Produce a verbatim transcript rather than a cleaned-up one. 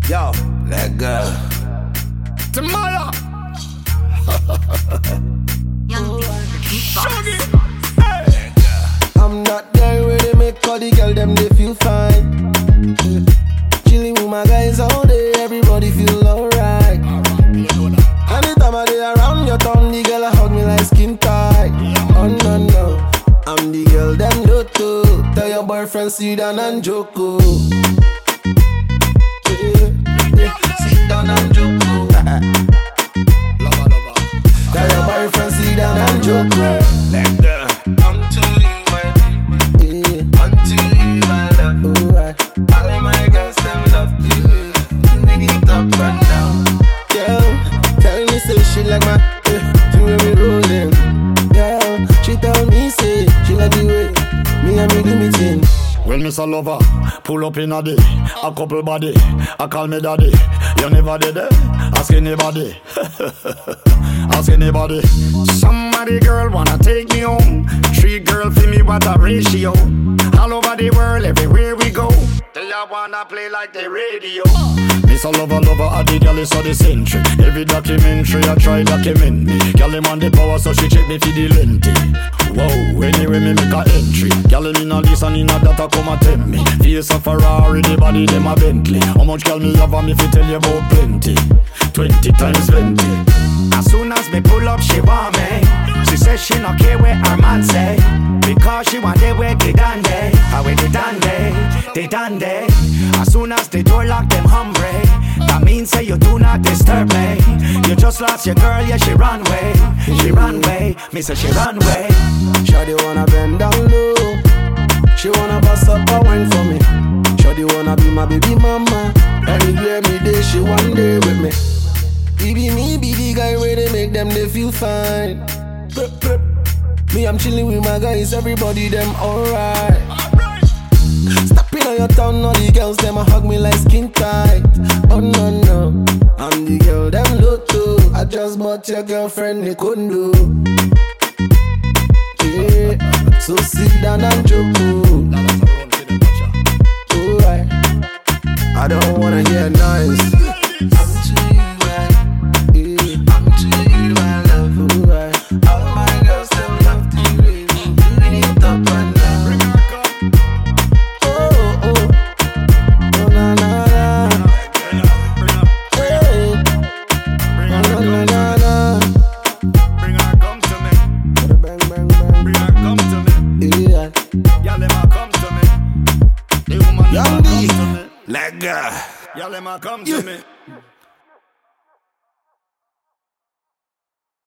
Yo, let go. Tomorrow. Young Shuggy. Hey. I'm not there where they make all the girl them they feel fine. Chilling with my guys all day, everybody feel alright. Anytime I dey around your town, the girl a hug me like skin tight. Oh no no, I'm the girl them Lotto. Tell your boyfriend sit down and joko. Sit down and joko. Lover, lover. Tell your boyfriend sit down and joko. Let go. Unto you, my baby. Yeah. Unto you, my love. Alright. All of my girls, them love you. Nigga, it up and down. Girl, tell me say she like my, eh, she way me rolling. Girl, she tell me say she like the way me and me do me thing. When Miss a lover, pull up in a day, a couple body, I call me daddy. You never did it, ask anybody. Ask anybody. Somebody girl wanna take me home. Three girl for me, what a ratio. All over the world, everywhere we go. They all wanna play like the radio. Miss a lover, lover, a the girl is so the century. Every documentary I try document me. Girl him on the power, so she check me for the lengthy. Whoa, anyway me make a entry. Girl him in a this and in a that a come and tell me. Face a Ferrari, the body them a Bentley. How much girl me have and me fi tell you about plenty. Twenty times twenty. As soon as me pull up, she want me. She says she not care where her man say, because she want it where they done day. How where they done day, they done day. As soon as the door lock, them hungry. That means say you do not disturb me. You just lost your girl, yeah, she run way. She run way, me say she run way. Shawty wanna bend down low. She wanna bust up a wine for me. Shawty wanna be my baby mama. Anywhere me day, she one day with me. Baby, me be the guy where they make them they feel fine. Me, I'm chilling with my guys, everybody them alright. Stepping on your town, all the girls them a hug me like skin tight. Oh no no, I'm the girl them Lotto. I just bought your girlfriend the condo. Yeah, so sit down and joko. Alright, I don't wanna hear noise. Let go. Y'all let me come to me.